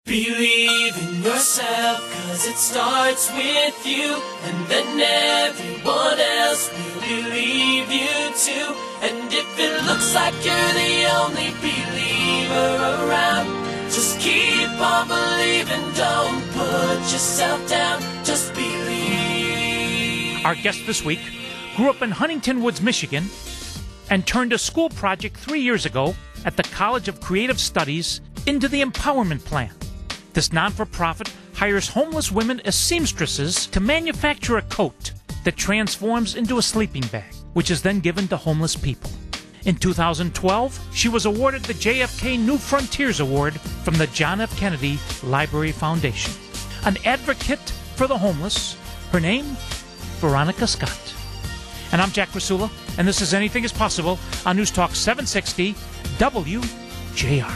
Believe in yourself, cause it starts with you, and then everyone else will believe you too. And if it looks like you're the only believer around, just keep on believing, don't put yourself down, just believe. Our guest this week grew up in Huntington Woods, Michigan, and turned a school project 3 years ago at the College of Creative Studies into the Empowerment Plan. This non-for-profit hires homeless women as seamstresses to manufacture a coat that transforms into a sleeping bag, which is then given to homeless people. In 2012, she was awarded the JFK New Frontiers Award from the John F. Kennedy Library Foundation. An advocate for the homeless, her name, Veronica Scott. And I'm Jack Rasula, and this is Anything is Possible on News Talk 760 WJR.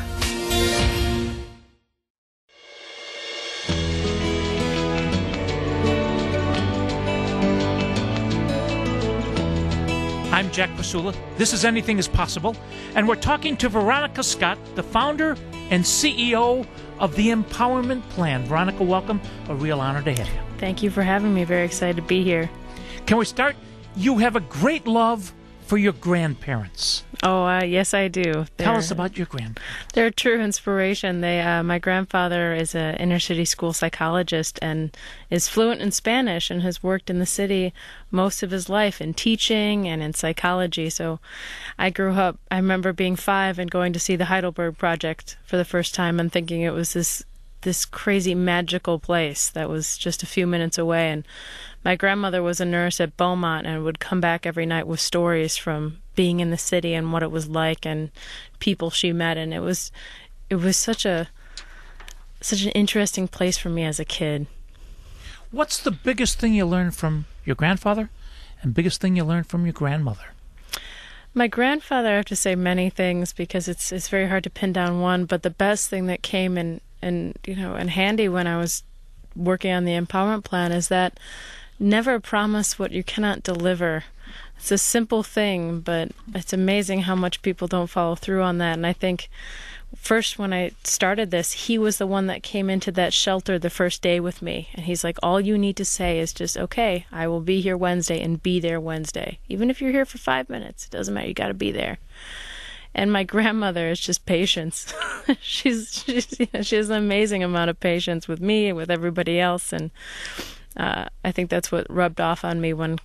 I'm Jack Rasula. This is Anything is Possible, and we're talking to Veronica Scott, the founder and CEO of the Empowerment Plan. Veronica, welcome. A real honor to have you. Thank you for having me. Very excited to be here. Can we start? You have a great love for your grandparents. Oh, yes, I do. Tell us about your grandparents. They're a true inspiration. My grandfather is an inner-city school psychologist and is fluent in Spanish and has worked in the city most of his life in teaching and in psychology. So I grew up, I remember being 5 and going to see the Heidelberg Project for the first time and thinking it was this crazy magical place that was just a few minutes away. And my grandmother was a nurse at Beaumont and would come back every night with stories from being in the city and what it was like and people she met. And it was such an interesting place for me as a kid. What's the biggest thing you learned from your grandfather and biggest thing you learned from your grandmother? My grandfather, I have to say many things because it's very hard to pin down one, but the best thing that came in handy when I was working on the empowerment plan is that never promise what you cannot deliver. It's a simple thing, but it's amazing how much people don't follow through on that. And I think first when I started this, he was the one that came into that shelter the first day with me. And he's like, all you need to say is just, okay, I will be here Wednesday and be there Wednesday. Even if you're here for 5 minutes, it doesn't matter. You got to be there. And my grandmother is just patience. she has an amazing amount of patience with me and with everybody else. And I think that's what rubbed off on me when,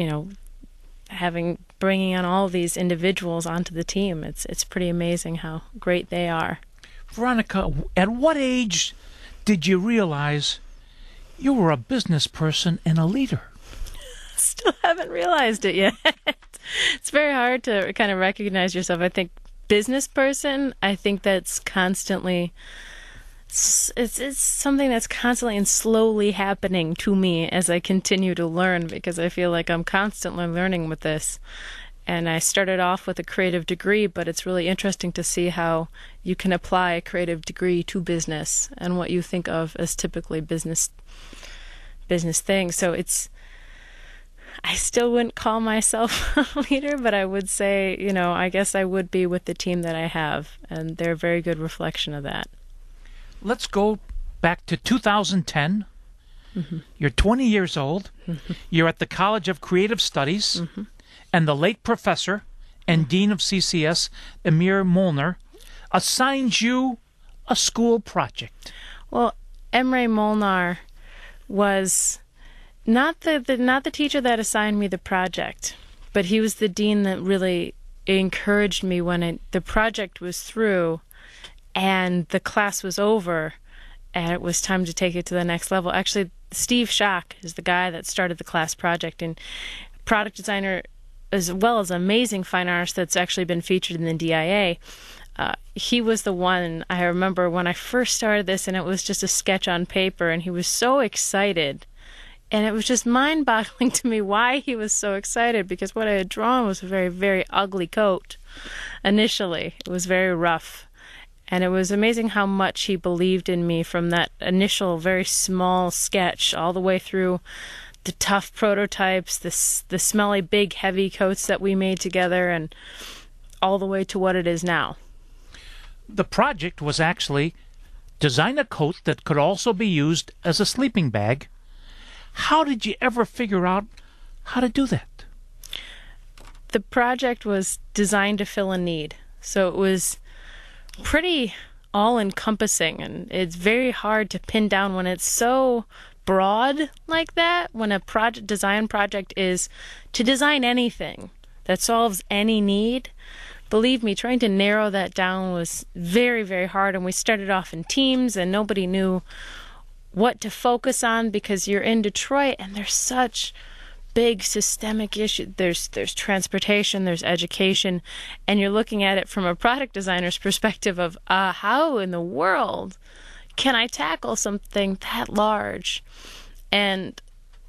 bringing on all these individuals onto the team. It's pretty amazing how great they are. Veronica, at what age did you realize you were a business person and a leader? Still haven't realized it yet. It's very hard to kind of recognize yourself. I think business person, I think that's constantly, it's something that's constantly and slowly happening to me as I continue to learn, because I feel like I'm constantly learning with this. And I started off with a creative degree, but it's really interesting to see how you can apply a creative degree to business and what you think of as typically business things. So I still wouldn't call myself a leader, but I would say, I guess I would be with the team that I have, and they're a very good reflection of that. Let's go back to 2010. Mm-hmm. You're 20 years old. Mm-hmm. You're at the College of Creative Studies, mm-hmm. and the late professor and dean of CCS, Emir Molnar, assigns you a school project. Well, Emre Molnar was not the teacher that assigned me the project, but he was the dean that really encouraged me when the project was through and the class was over and it was time to take it to the next level. Actually, Steve Schock is the guy that started the class project, and product designer as well as amazing fine artist that's actually been featured in the DIA. He was the one, I remember when I first started this and it was just a sketch on paper, and he was so excited. And it was just mind-boggling to me why he was so excited, because what I had drawn was a very, very ugly coat initially. It was very rough. And it was amazing how much he believed in me from that initial very small sketch all the way through the tough prototypes, the smelly, big, heavy coats that we made together, and all the way to what it is now. The project was actually design a coat that could also be used as a sleeping bag. How did you ever figure out how to do that? The project was designed to fill a need. So it was pretty all-encompassing, and it's very hard to pin down when it's so broad like that. When a design project is to design anything that solves any need, believe me, trying to narrow that down was very, very hard. And we started off in teams, and nobody knew what to focus on because you're in Detroit, and there's such big systemic issue. There's transportation, there's education, and you're looking at it from a product designer's perspective of how in the world can I tackle something that large? And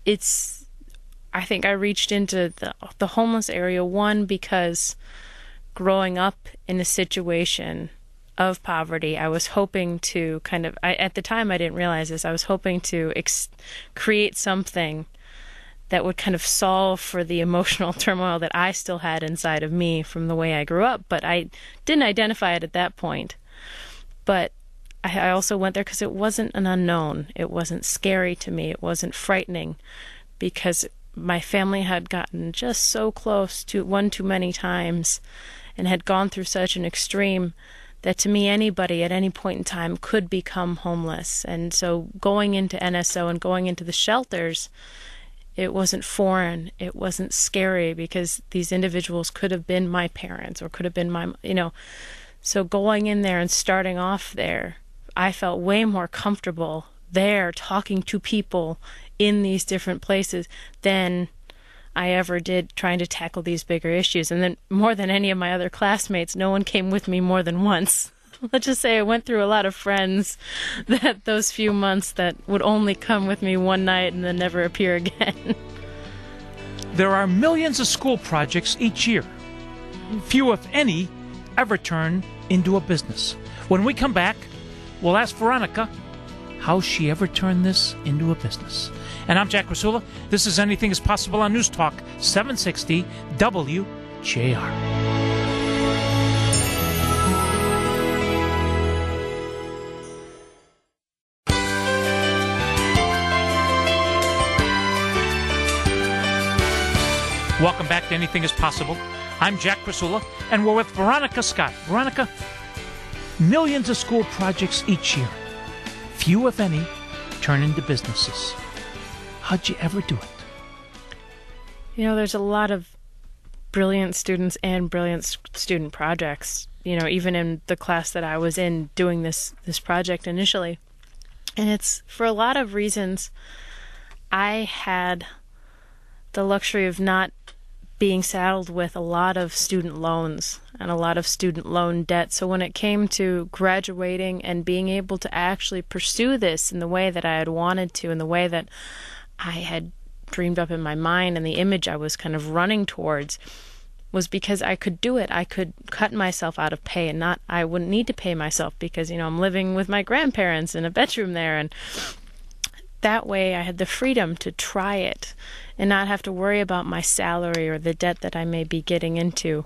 I think I reached into the homeless area, one, because growing up in a situation of poverty, I was hoping to at the time I didn't realize this, I was hoping to create something that would kind of solve for the emotional turmoil that I still had inside of me from the way I grew up. But I didn't identify it at that point. But I also went there because it wasn't an unknown. It wasn't scary to me. It wasn't frightening, because my family had gotten just so close to one too many times and had gone through such an extreme that to me anybody at any point in time could become homeless. And so going into NSO and going into the shelters, it wasn't foreign. It wasn't scary, because these individuals could have been my parents or could have been so going in there and starting off there, I felt way more comfortable there talking to people in these different places than I ever did trying to tackle these bigger issues. And then more than any of my other classmates, no one came with me more than once. Let's just say I went through a lot of friends those few months that would only come with me one night and then never appear again. There are millions of school projects each year. Few, if any, ever turn into a business. When we come back, we'll ask Veronica how she ever turned this into a business. And I'm Jack Krasula. This is Anything is Possible on News Talk 760 WJR. Welcome back to Anything is Possible. I'm Jack Krasula, and we're with Veronica Scott. Veronica, millions of school projects each year. Few, if any, turn into businesses. How'd you ever do it? There's a lot of brilliant students and brilliant student projects, even in the class that I was in doing this project initially. And it's for a lot of reasons. I had the luxury of not being saddled with a lot of student loans and a lot of student loan debt. So when it came to graduating and being able to actually pursue this in the way that I had wanted to, in the way that I had dreamed up in my mind, and the image I was kind of running towards, was because I could do it. I could cut myself out of pay, and I wouldn't need to pay myself because, I'm living with my grandparents in a bedroom there, and that way I had the freedom to try it and not have to worry about my salary or the debt that I may be getting into.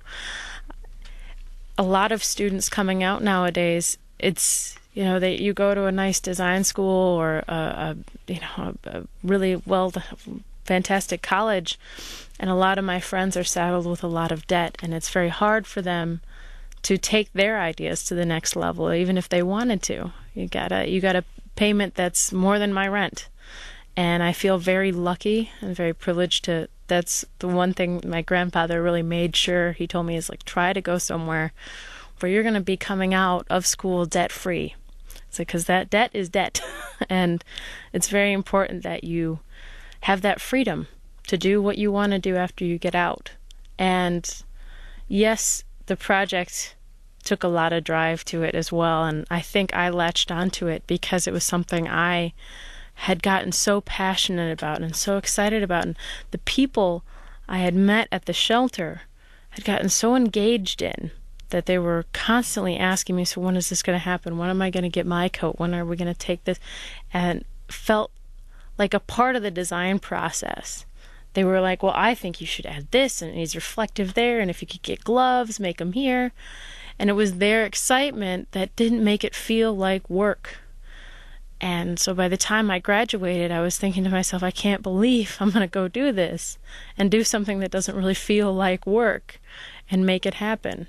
A lot of students coming out nowadays, it's, that you go to a nice design school or a really fantastic college, and a lot of my friends are saddled with a lot of debt, and it's very hard for them to take their ideas to the next level, even if they wanted to. You got a payment that's more than my rent. And I feel very lucky and very privileged that's the one thing my grandfather really made sure he told me is try to go somewhere where you're going to be coming out of school debt free. It's because that debt is debt. And it's very important that you have that freedom to do what you want to do after you get out. And yes, the project took a lot of drive to it as well. And I think I latched onto it because it was something I had gotten so passionate about and so excited about. And the people I had met at the shelter had gotten so engaged in that they were constantly asking me, so when is this going to happen? When am I going to get my coat? When are we going to take this? And felt like a part of the design process. They were like, well, I think you should add this, and it needs reflective there, and if you could get gloves, make them here. And it was their excitement that didn't make it feel like work. And so by the time I graduated, I was thinking to myself, I can't believe I'm going to go do this and do something that doesn't really feel like work and make it happen.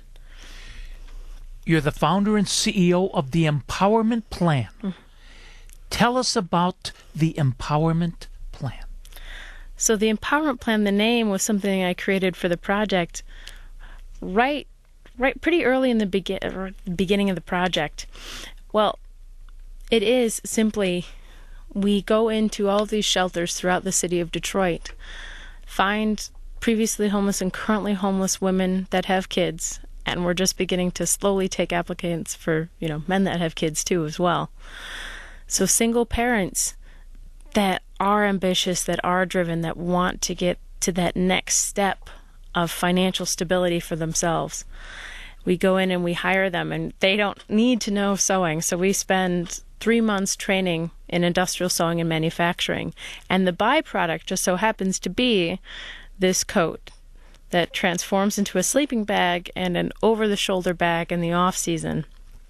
You're the founder and CEO of the Empowerment Plan. Tell us about the Empowerment Plan. So the Empowerment Plan, the name was something I created for the project right pretty early in the beginning of the project. Well, it is simply, we go into all of these shelters throughout the city of Detroit, find previously homeless and currently homeless women that have kids, and we're just beginning to slowly take applicants for, men that have kids too as well. So single parents that are ambitious, that are driven, that want to get to that next step of financial stability for themselves. We go in and we hire them, and they don't need to know sewing, so we spend 3 months training in industrial sewing and manufacturing. And the byproduct just so happens to be this coat that transforms into a sleeping bag and an over-the-shoulder bag in the off-season.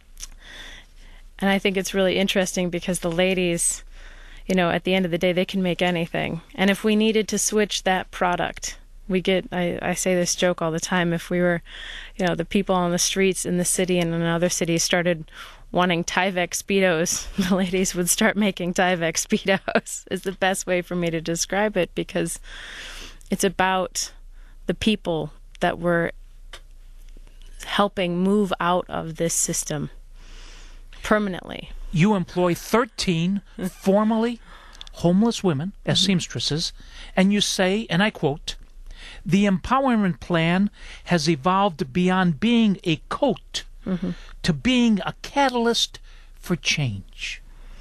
And I think it's really interesting because the ladies, at the end of the day, they can make anything. And if we needed to switch that product, I say this joke all the time, if we were, the people on the streets in the city and in other cities started wanting Tyvek Speedos, the ladies would start making Tyvek Speedos, is the best way for me to describe it, because it's about the people that we're helping move out of this system permanently. You employ 13 formerly homeless women as seamstresses, and you say, and I quote, "The Empowerment Plan has evolved beyond being a coat to being a catalyst for change."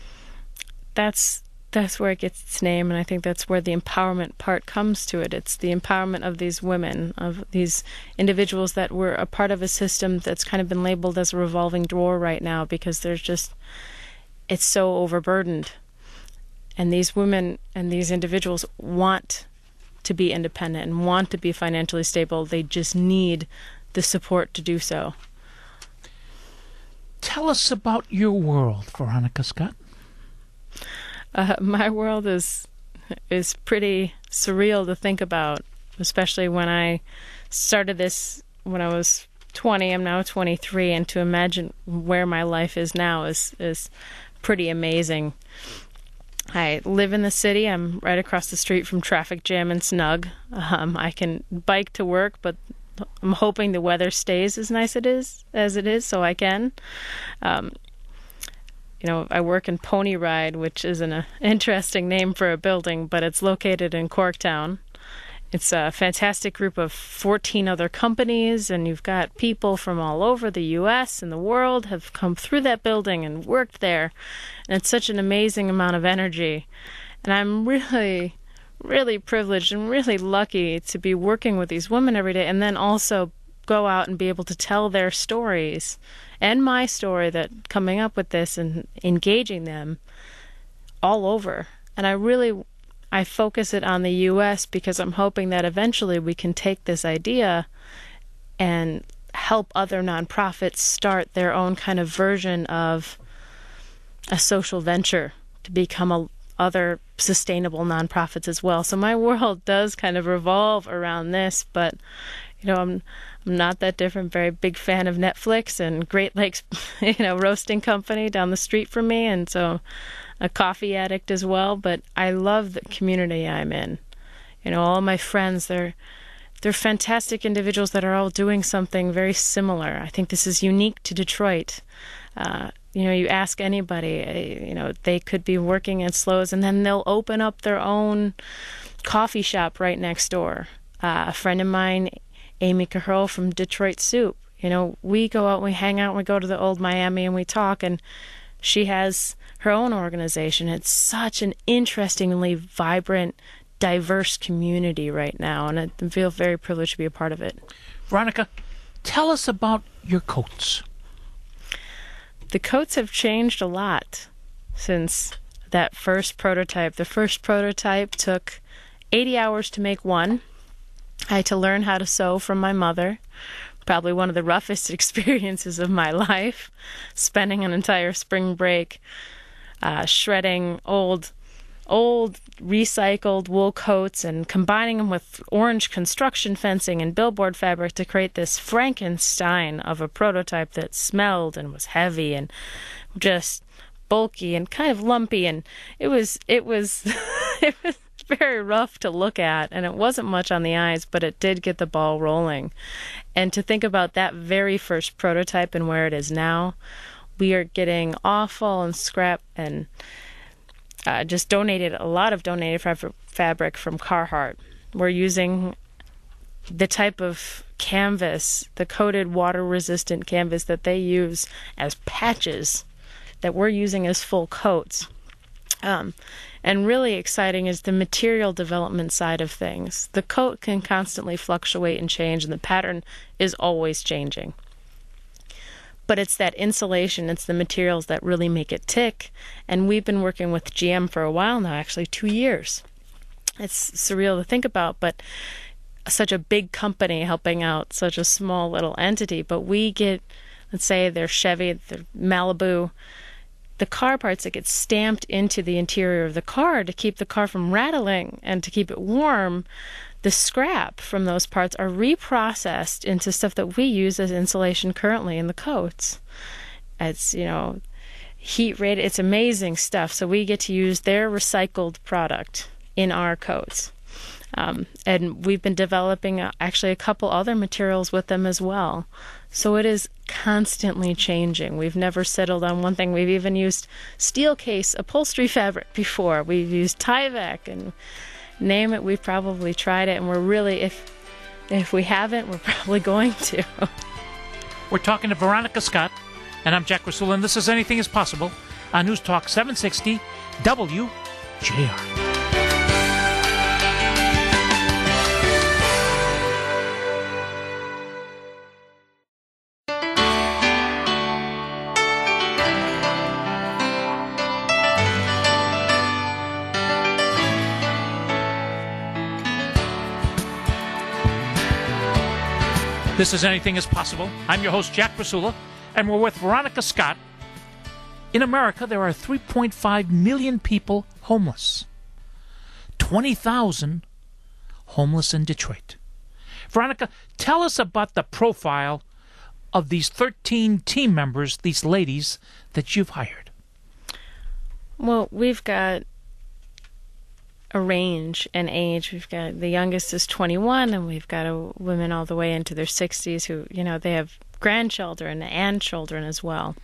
That's where it gets its name, and I think that's where the empowerment part comes to it. It's the empowerment of these women, of these individuals that were a part of a system that's kind of been labeled as a revolving door right now, because it's so overburdened. And these women and these individuals want to be independent and want to be financially stable. They just need the support to do so. Tell us about your world, Veronica Scott. My world is pretty surreal to think about, especially when I started this when I was 20. I'm now 23, and to imagine where my life is now is pretty amazing. I live in the city. I'm right across the street from traffic jam and snug. I can bike to work, but I'm hoping the weather stays as nice as it is, so I can. I work in Pony Ride, which isn't an interesting name for a building, but it's located in Corktown. It's a fantastic group of 14 other companies, and you've got people from all over the U.S. and the world have come through that building and worked there. And it's such an amazing amount of energy. And I'm really, really privileged and really lucky to be working with these women every day, and then also go out and be able to tell their stories and my story, that coming up with this and engaging them all over. And I focus it on the U.S. because I'm hoping that eventually we can take this idea and help other nonprofits start their own kind of version of a social venture to become other sustainable nonprofits as well. So my world does kind of revolve around this, but I'm not that different. Very big fan of Netflix and Great Lakes, roasting company down the street from me, and so a coffee addict as well. But I love the community I'm in. All my friends, they're fantastic individuals that are all doing something very similar. I think this is unique to Detroit. You ask anybody, they could be working at Slows, and then they'll open up their own coffee shop right next door. A friend of mine, Amy Cahill from Detroit Soup, we go out, we hang out, we go to the old Miami and we talk, and she has her own organization. It's such an interestingly vibrant, diverse community right now, and I feel very privileged to be a part of it. Veronica, tell us about your coats. The coats have changed a lot since that first prototype. The first prototype took 80 hours to make one. I had to learn how to sew from my mother. Probably one of the roughest experiences of my life, spending an entire spring break shredding old recycled wool coats and combining them with orange construction fencing and billboard fabric to create this Frankenstein of a prototype that smelled and was heavy and just bulky and kind of lumpy, and it was it was very rough to look at, and it wasn't much on the eyes, but it did get the ball rolling. And to think about that very first prototype and where it is now, we are getting offal and scrap and just a lot of donated fabric from Carhartt. We're using the type of canvas, the coated water-resistant canvas that they use as patches, that we're using as full coats. And really exciting is the material development side of things. The coat can constantly fluctuate and change, and the pattern is always changing. But it's that insulation, it's the materials that really make it tick. And we've been working with GM for a while now, actually 2 years. It's surreal to think about, but such a big company helping out such a small little entity. But we get, let's say their Chevy, their Malibu, the car parts that get stamped into the interior of the car to keep the car from rattling and to keep it warm. The scrap from those parts are reprocessed into stuff that we use as insulation currently in the coats. It's, heat rate. It's amazing stuff. So we get to use their recycled product in our coats. And we've been developing actually a couple other materials with them as well. So it is constantly changing. We've never settled on one thing. We've even used steel case upholstery fabric before. We've used Tyvek and name it, we've probably tried it, and we're really, if we haven't, we're probably going to. We're talking to Veronica Scott, and I'm Jack Rasula, and this is Anything is Possible on News Talk 760 WJR. This is Anything is Possible. I'm your host, Jack Rasula, and we're with Veronica Scott. In America, there are 3.5 million people homeless. 20,000 homeless in Detroit. Veronica, tell us about the profile of these 13 team members, these ladies that you've hired. Well, we've got a range and age. We've got the youngest is 21, and we've got women all the way into their 60s who, they have grandchildren and children as well.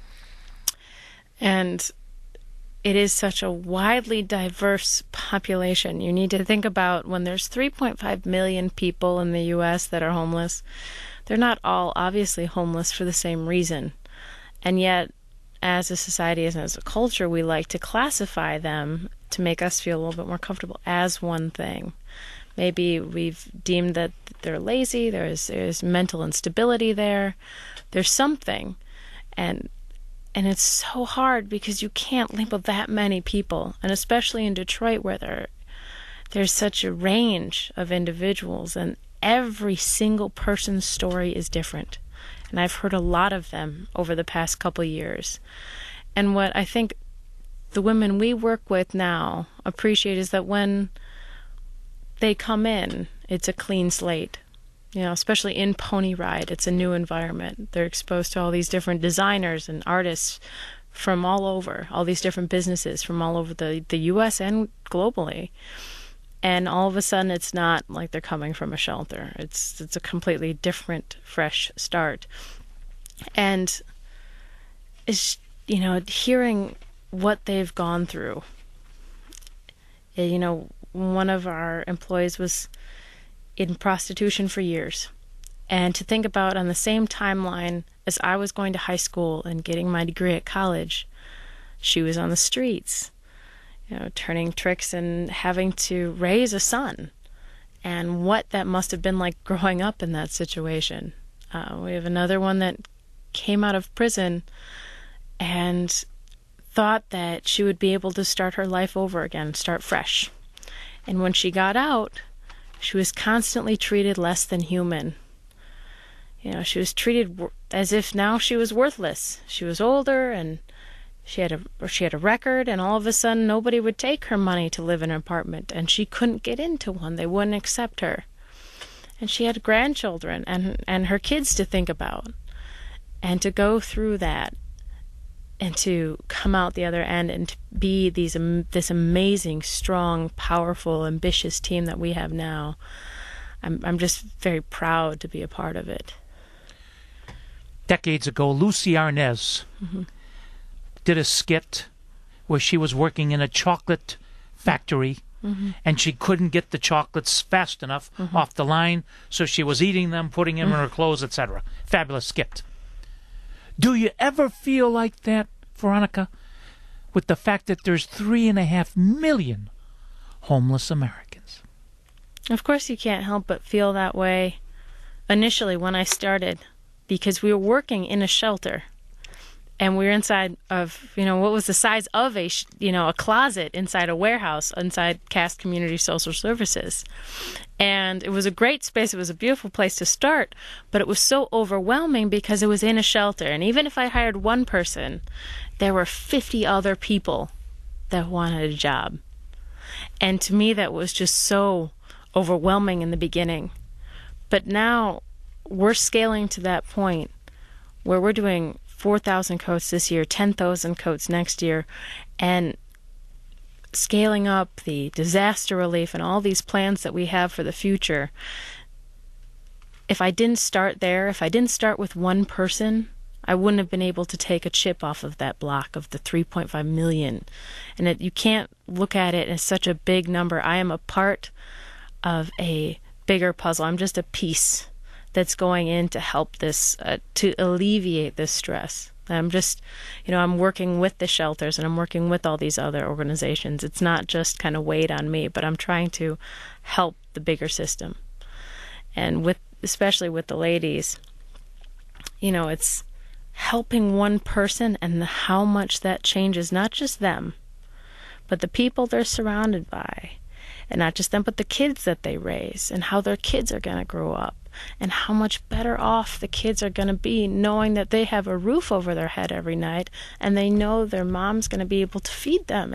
And it is such a widely diverse population. You need to think about when there's 3.5 million people in the U.S. that are homeless, they're not all obviously homeless for the same reason. And yet, as a society and as a culture, we like to classify them to make us feel a little bit more comfortable as one thing. Maybe we've deemed that they're lazy, there's mental instability there, there's something. And it's so hard because you can't label that many people, and especially in Detroit where there's such a range of individuals, and every single person's story is different. And I've heard a lot of them over the past couple years. And what I think the women we work with now appreciate is that when they come in, it's a clean slate. Especially in Pony Ride, it's a new environment. They're exposed to all these different designers and artists from all over, all these different businesses from all over the U.S. and globally. And all of a sudden, it's not like they're coming from a shelter. It's a completely different, fresh start. And it's, hearing what they've gone through. One of our employees was in prostitution for years. And to think about on the same timeline as I was going to high school and getting my degree at college, she was on the streets, turning tricks and having to raise a son. And what that must have been like growing up in that situation. We have another one that came out of prison and thought that she would be able to start her life over again, start fresh. And when she got out, she was constantly treated less than human. She was treated as if now she was worthless. She was older and She had a record, and all of a sudden nobody would take her money to live in an apartment, and she couldn't get into one. They wouldn't accept her. And she had grandchildren and her kids to think about. And to go through that and to come out the other end and to be this amazing, strong, powerful, ambitious team that we have now, I'm just very proud to be a part of it. Decades ago, Lucy Arnaz did a skit where she was working in a chocolate factory, and she couldn't get the chocolates fast enough off the line, so she was eating them, putting them in her clothes, etc. Fabulous skit. Do you ever feel like that, Veronica, with the fact that there's 3.5 million homeless Americans? Of course you can't help but feel that way initially when I started, because we were working in a shelter. And we were inside of, what was the size of a closet inside a warehouse, inside Cass Community Social Services. And it was a great space. It was a beautiful place to start, but it was so overwhelming because it was in a shelter. And even if I hired one person, there were 50 other people that wanted a job. And to me, that was just so overwhelming in the beginning. But now we're scaling to that point where we're doing 4,000 coats this year, 10,000 coats next year, and scaling up the disaster relief and all these plans that we have for the future. If I didn't start there, if I didn't start with one person, I wouldn't have been able to take a chip off of that block of the 3.5 million. And you can't look at it as such a big number. I am a part of a bigger puzzle. I'm just a piece that's going in to help this, to alleviate this stress. I'm just, I'm working with the shelters and I'm working with all these other organizations. It's not just kind of weighed on me, but I'm trying to help the bigger system. And especially with the ladies, it's helping one person and how much that changes not just them, but the people they're surrounded by. And not just them, but the kids that they raise and how their kids are going to grow up. And how much better off the kids are going to be knowing that they have a roof over their head every night and they know their mom's going to be able to feed them.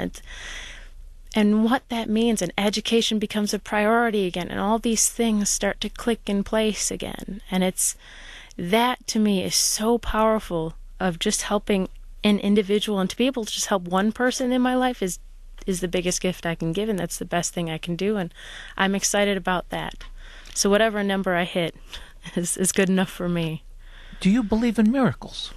And what that means, and education becomes a priority again, and all these things start to click in place again. And that to me is so powerful, of just helping an individual, and to be able to just help one person in my life is the biggest gift I can give, and that's the best thing I can do, and I'm excited about that. So whatever number I hit is good enough for me. Do you believe in miracles?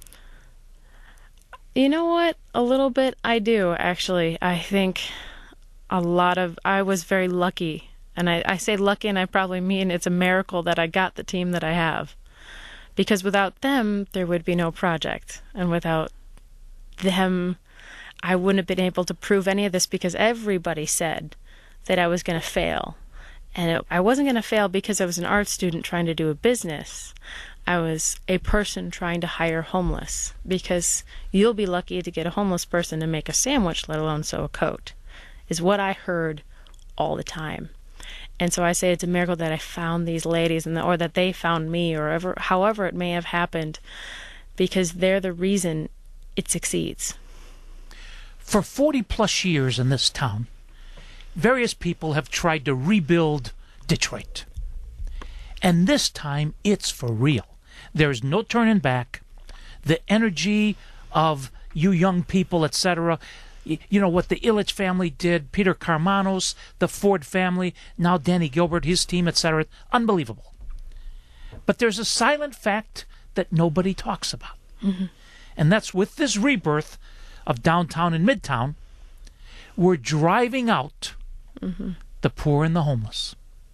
You know what? A little bit I do, actually. I think I was very lucky. And I say lucky, and I probably mean it's a miracle that I got the team that I have. Because without them, there would be no project. And without them, I wouldn't have been able to prove any of this, because everybody said that I was going to fail. And I wasn't going to fail because I was an art student trying to do a business. I was a person trying to hire homeless, because you'll be lucky to get a homeless person to make a sandwich, let alone sew a coat, is what I heard all the time. And so I say it's a miracle that I found these ladies, or that they found me, or however it may have happened, because they're the reason it succeeds. For 40-plus years in this town, various people have tried to rebuild Detroit. And this time, it's for real. There's no turning back. The energy of you young people, etc., what the Illich family did, Peter Carmanos, the Ford family, now Danny Gilbert, his team, etc., unbelievable. But there's a silent fact that nobody talks about. And that's with this rebirth of downtown and midtown, we're driving out the poor and the homeless.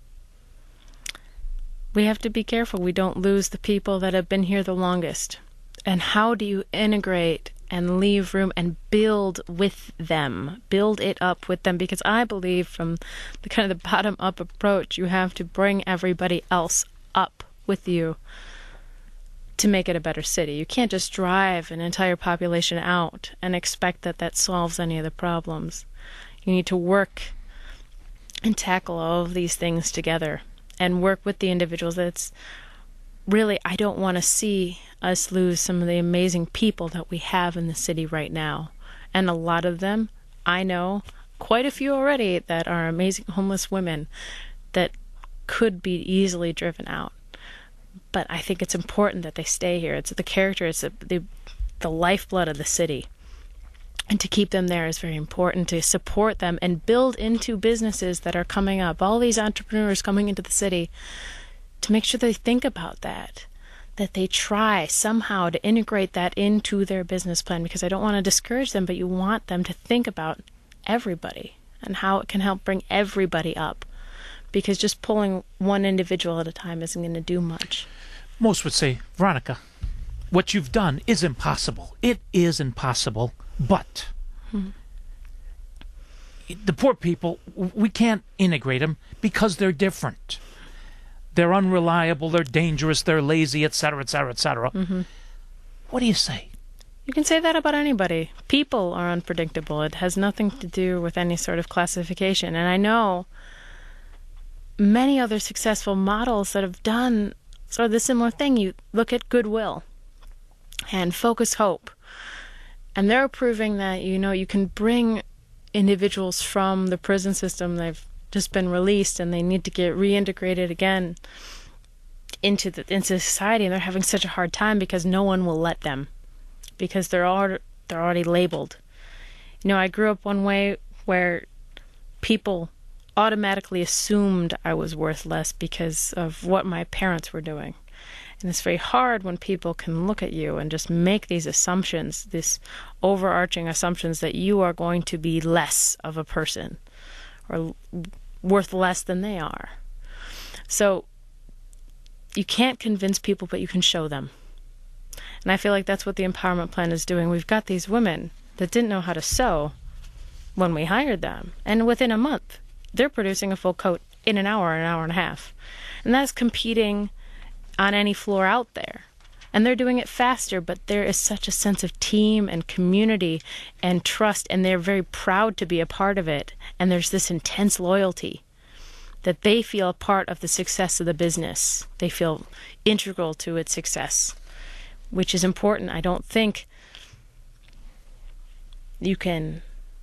We have to be careful we don't lose the people that have been here the longest. And how do you integrate and leave room and build with them, build it up with them? Because I believe from the kind of the bottom-up approach, you have to bring everybody else up with you to make it a better city. You can't just drive an entire population out and expect that solves any of the problems. You need to work and tackle all of these things together and work with the individuals. really, I don't want to see us lose some of the amazing people that we have in the city right now. And a lot of them, I know quite a few already that are amazing homeless women that could be easily driven out. But I think it's important that they stay here. It's the character, it's the lifeblood of the city. And to keep them there is very important, to support them and build into businesses that are coming up. All these entrepreneurs coming into the city, to make sure they think about that they try somehow to integrate that into their business plan, because I don't want to discourage them, but you want them to think about everybody and how it can help bring everybody up, because just pulling one individual at a time isn't going to do much. Most would say, Veronica, what you've done is impossible. It is impossible, but the poor people, we can't integrate them because they're different. They're unreliable, they're dangerous, they're lazy, etc., etc., etc. What do you say? You can say that about anybody. People are unpredictable. It has nothing to do with any sort of classification. And I know many other successful models that have done sort of the similar thing. You look at Goodwill and Focus Hope, and they're proving that, you can bring individuals from the prison system. They've just been released and they need to get reintegrated again into society, and they're having such a hard time because no one will let them, because they're already labeled. I grew up one way where people automatically assumed I was worth less because of what my parents were doing. And it's very hard when people can look at you and just make these assumptions, these overarching assumptions that you are going to be less of a person or worth less than they are. So you can't convince people, but you can show them. And I feel like that's what the Empowerment Plan is doing. We've got these women that didn't know how to sew when we hired them, and within a month, they're producing a full coat in an hour and a half. And that's competing on any floor out there. And they're doing it faster, but there is such a sense of team and community and trust, and they're very proud to be a part of it. And there's this intense loyalty that they feel a part of the success of the business. They feel integral to its success, which is important. I don't think you can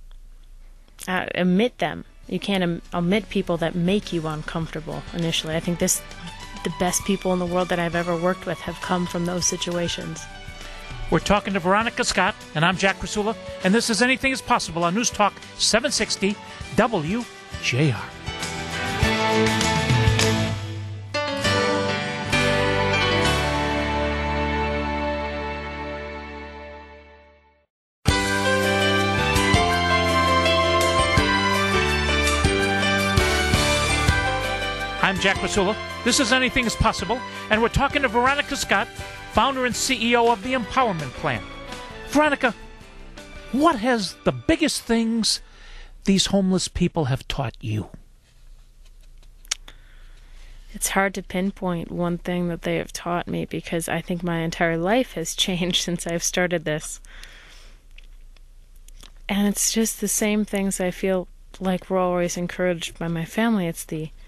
omit them. You can't omit people that make you uncomfortable initially. I think the best people in the world that I've ever worked with have come from those situations. We're talking to Veronica Scott, and I'm Jack Krasula, and this is Anything is Possible on News Talk 760 WJR. I'm Jack Krasula. This is Anything is Possible, and we're talking to Veronica Scott, founder and CEO of the Empowerment Plan. Veronica, what has the biggest things these homeless people have taught you? It's hard to pinpoint one thing that they have taught me, because I think my entire life has changed since I've started this. And it's just the same things I feel like we're always encouraged by my family. It's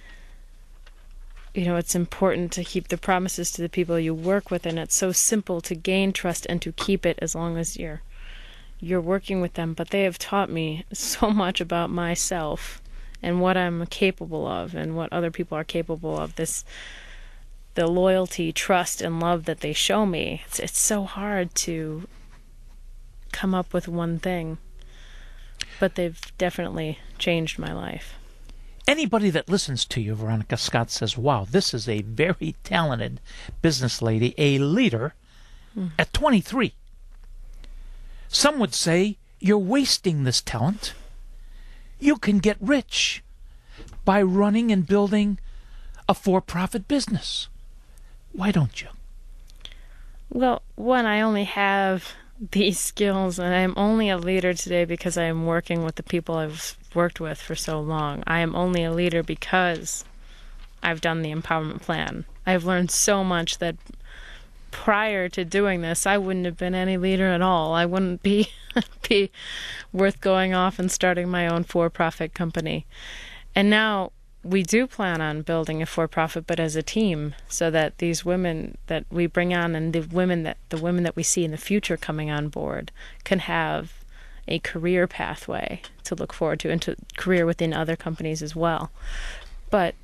it's important to keep the promises to the people you work with, and it's so simple to gain trust and to keep it as long as you're working with them. But they have taught me so much about myself and what I'm capable of and what other people are capable of. The loyalty, trust, and love that they show me. It's so hard to come up with one thing, but they've definitely changed my life. Anybody that listens to you, Veronica Scott, says, wow, this is a very talented business lady, a leader at 23. Some would say you're wasting this talent. You can get rich by running and building a for-profit business. Why don't you? Well, one, I only have these skills, and I'm only a leader today because I am working with the people I've worked with for so long. I am only a leader because I've done the Empowerment Plan. I've learned so much that prior to doing this, I wouldn't have been any leader at all. I wouldn't be worth going off and starting my own for-profit company. And now we do plan on building a for-profit, but as a team, so that these women that we bring on and the women that we see in the future coming on board can have a career pathway to look forward to, and to career within other companies as well. But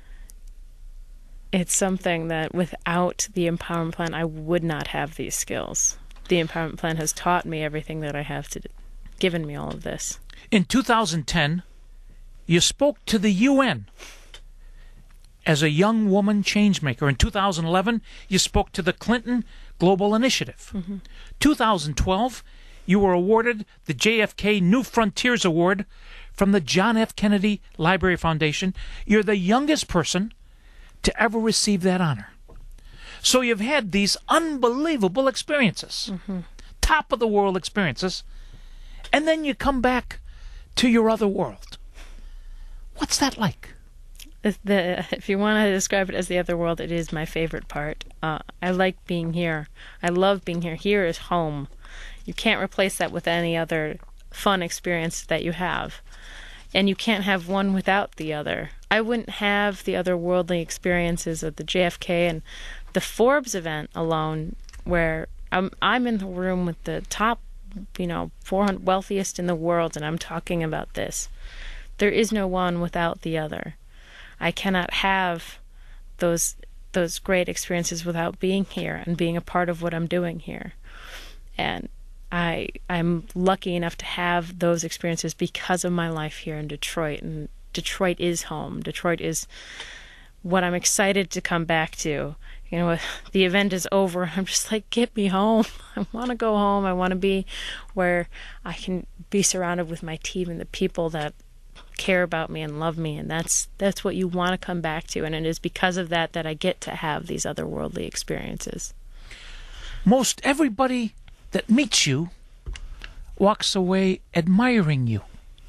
it's something that without the empowerment plan, I would not have these skills. The empowerment plan has taught me everything that I have to do, given me all of this. In 2010, you spoke to the UN as a young woman changemaker. In 2011, you spoke to the Clinton Global Initiative. 2012, you were awarded the JFK New Frontiers Award from the John F. Kennedy Library Foundation. You're the youngest person to ever receive that honor. So you've had these unbelievable experiences, top of the world experiences, and then you come back to your other world. What's that like? If you want to describe it as the other world, it is my favorite part. I like being here. I love being here. Here is home. You can't replace that with any other fun experience that you have. And you can't have one without the other. I wouldn't have the otherworldly experiences of the JFK and the Forbes event alone, where I'm in the room with the top, 400 wealthiest in the world, and I'm talking about this. There is no one without the other. I cannot have those great experiences without being here and being a part of what I'm doing here. And I'm lucky enough to have those experiences because of my life here in Detroit. And Detroit is home. Detroit is what I'm excited to come back to. The event is over. I'm just like, get me home. I want to go home. I want to be where I can be surrounded with my team and the people that care about me and love me. And that's what you want to come back to. And it is because of that I get to have these otherworldly experiences. Most everybody that meets you walks away admiring you.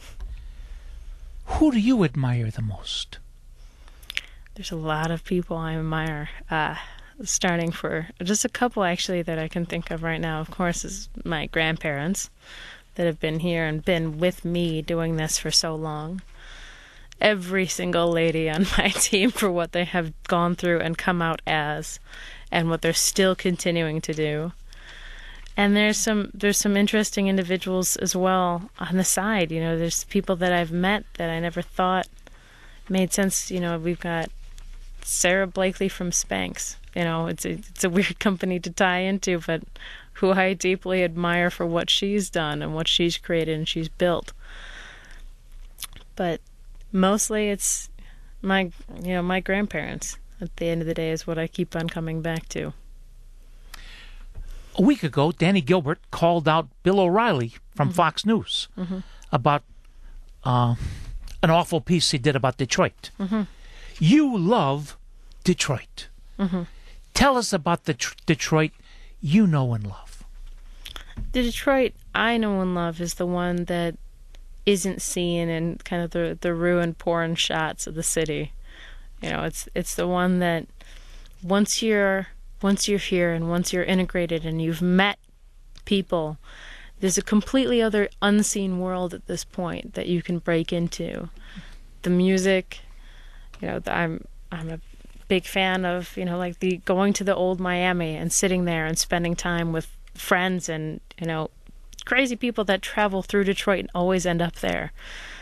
Who do you admire the most? There's a lot of people I admire, starting for just a couple actually that I can think of right now. Of course, is my grandparents that have been here and been with me doing this for so long. Every single lady on my team for what they have gone through and come out as, and what they're still continuing to do. And there's some interesting individuals as well on the side. There's people that I've met that I never thought made sense. We've got Sarah Blakely from Spanx. It's a weird company to tie into, but who I deeply admire for what she's done and what she's created and she's built. But mostly it's my grandparents at the end of the day is what I keep on coming back to. A week ago, Danny Gilbert called out Bill O'Reilly from Fox News about an awful piece he did about Detroit. You love Detroit. Tell us about the Detroit you know and love. The Detroit I know and love is the one that isn't seen in kind of the ruined porn shots of the city. It's the one that once you're here and once you're integrated and you've met people, there's a completely other unseen world at this point that you can break into. The music, I'm a big fan of, like the going to the old Miami and sitting there and spending time with friends and, crazy people that travel through Detroit and always end up there.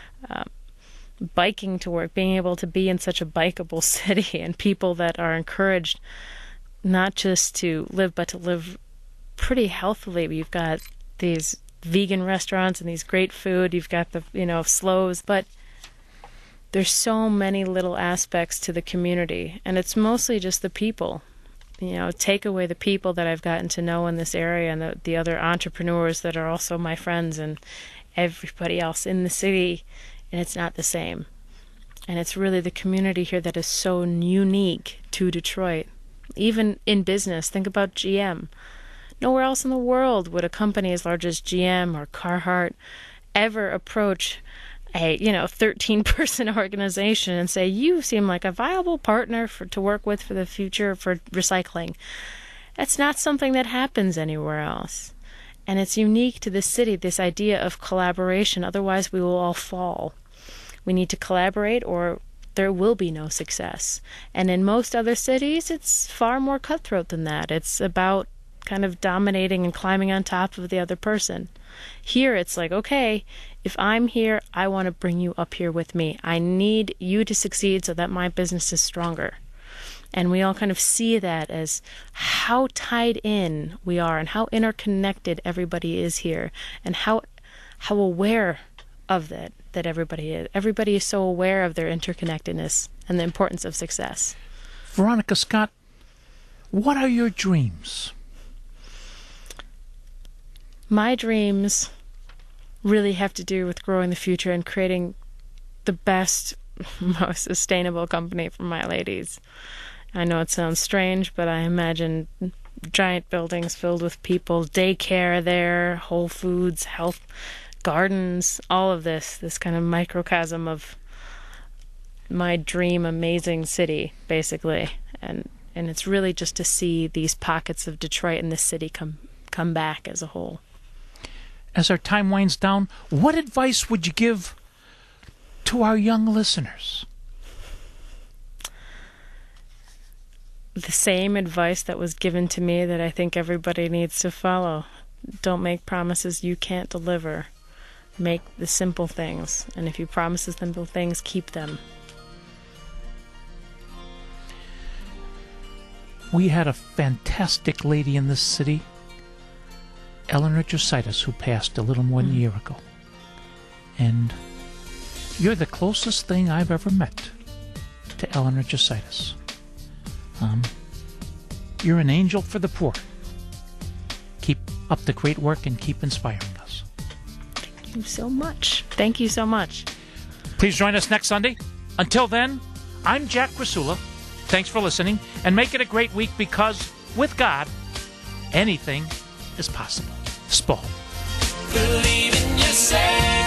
Biking to work, being able to be in such a bikeable city and people that are encouraged not just to live, but to live pretty healthily. You've got these vegan restaurants and these great food. You've got the, slows, but there's so many little aspects to the community, and it's mostly just the people. Take away the people that I've gotten to know in this area and the other entrepreneurs that are also my friends and everybody else in the city, and it's not the same. And it's really the community here that is so unique to Detroit. Even in business, think about GM. Nowhere else in the world would a company as large as GM or Carhartt ever approach a 13-person organization and say, you seem like a viable partner to work with for the future for recycling. That's not something that happens anywhere else. And it's unique to this city, this idea of collaboration. Otherwise, we will all fall. We need to collaborate, or there will be no success. And in most other cities, it's far more cutthroat than that. It's about kind of dominating and climbing on top of the other person. Here, it's like, okay, if I'm here, I want to bring you up here with me. I need you to succeed so that my business is stronger. And we all kind of see that as how tied in we are and how interconnected everybody is here, and how aware of that everybody is. Everybody is so aware of their interconnectedness and the importance of success. Veronica Scott, what are your dreams? My dreams really have to do with growing the future and creating the best, most sustainable company for my ladies. I know it sounds strange, but I imagine giant buildings filled with people, daycare there, Whole Foods, health, gardens, all of this kind of microcosm of my dream amazing city, basically. And it's really just to see these pockets of Detroit and this city come back as a whole. As our time winds down, what advice would you give to our young listeners? The same advice that was given to me that I think everybody needs to follow. Don't make promises you can't deliver. Make the simple things. And if you promise the simple things, keep them. We had a fantastic lady in this city, Eleanor Jositis, who passed a little more than a year ago. And you're the closest thing I've ever met to Eleanor Jositis. You're an angel for the poor. Keep up the great work and keep inspiring us. Thank you so much. Thank you so much. Please join us next Sunday. Until then, I'm Jack Grisula. Thanks for listening, and make it a great week, because with God, anything is possible. Spall. Believe in yourself.